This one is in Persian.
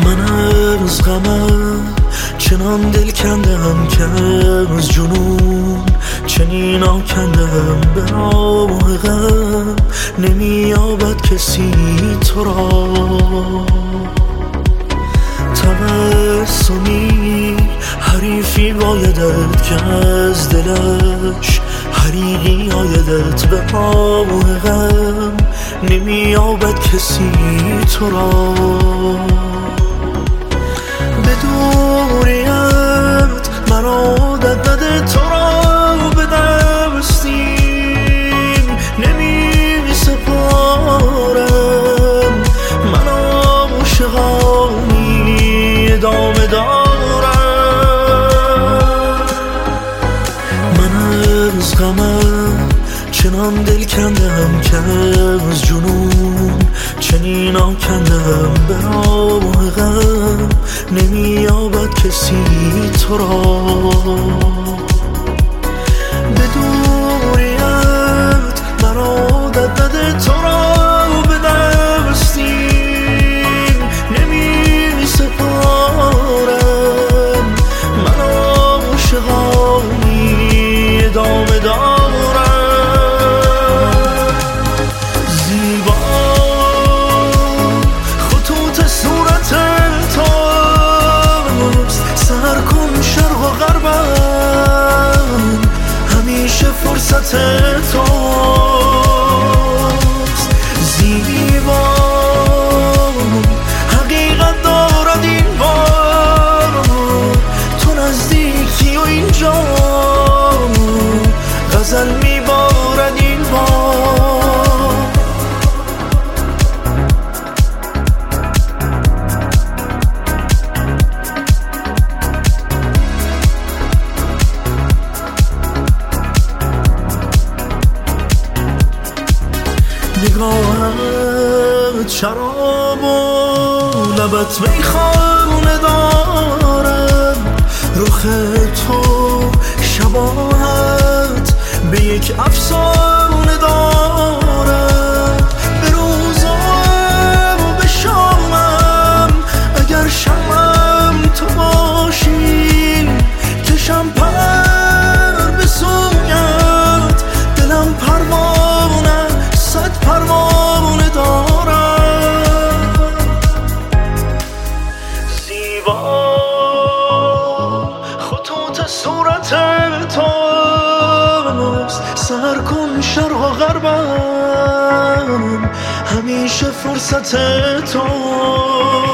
من از غمم چنان دل کندم که از جنون چنین آکندم، به راه غم نمییابد کسی تو را. تبسمی حریفی بایدت که از دلش حریقی آیدت، به راه غم نمییابد کسی تو را. به دوریت مرا عادت نده، تو را به دستیم نمی سپارم. من عاشقانی ادامه دارم. من از غمم چنان دل کندم که از جنون چنین آکندم، به راه غم نمییابد کسی تو را. به دوریت مرا عادت نده، تو را به دستیم نمی سپارم. من عاشقانی ادامه دارم. فرصت توست زیبا، حقیقت دارد این بار، تو نزدیکی و اینجا غزل میبارد این بار. نگاهت شراب و لبت میخانه دارد، رخ تو شباهت به یک افسانه دارد. به روزم و به شامم اگر شمم تو باشی، کشم پر به سویت، دلم پروانه صد پروانه دارم. زیبا خطوط صورت توست، سر کن شرق و غربم همیشه فرصت تو.